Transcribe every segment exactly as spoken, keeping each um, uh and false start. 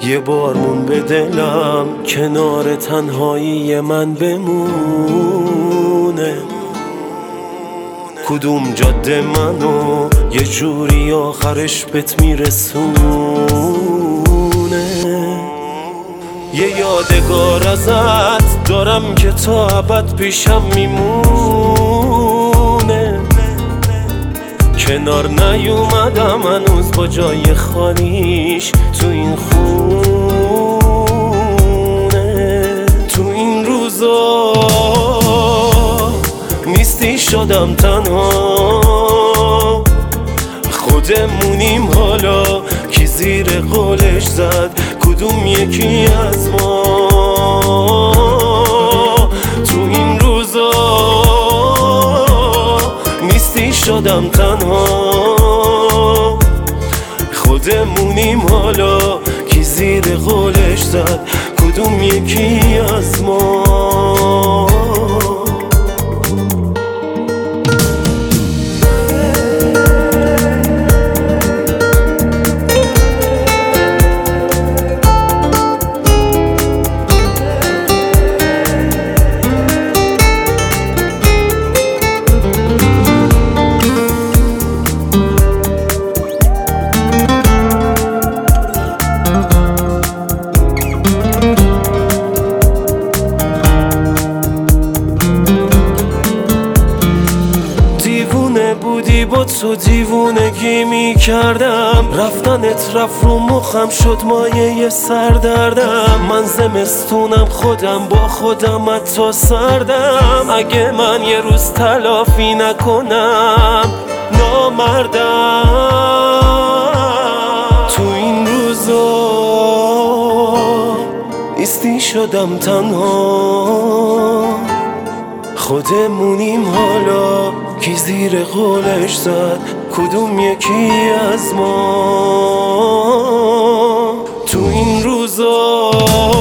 یه بار مون به دلم کنار تنهایی من بمونه. کدوم جاده منو یه جوری آخرش بهت میرسونه. یه یادگار ازت دارم که تا ابد پیشم میمونه. کنار نیومدم هنوز با جای خالیش تو این خونه. تو این روزا نیستی شدم تنها، خودمونیم حالا کی زیر قولش زد کدوم یکی از ما. تو این روزا نیستی شدم تنها، خودمونیم حالا کی زیر قولش زد کدوم یکی از ما. بودی با تو دیوونگی می کردم، رفتنت رفت رو مخم شد مایه سردردم. من زمستونم خودم با خودم حتی سردم. اگه من یه روز تلافی نکنم نامردم. تو این روزا نیستی شدم تنها، خودمونیم حالا کی زیر قولش زد کدوم یکی از ما. تو این روزا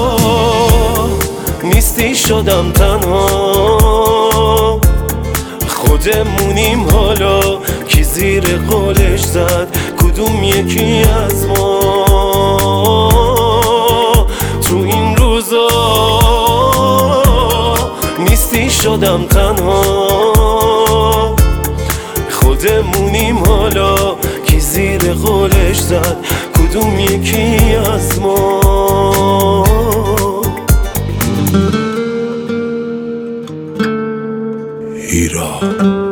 نیستی شدم تنها، خودمونیم حالا کی زیر قولش زد کدوم یکی از ما. تو این روزا نیستی شدم تنها، خودمونیم حالا کی زیر قولش زد کدوم یکی از ما. هیرا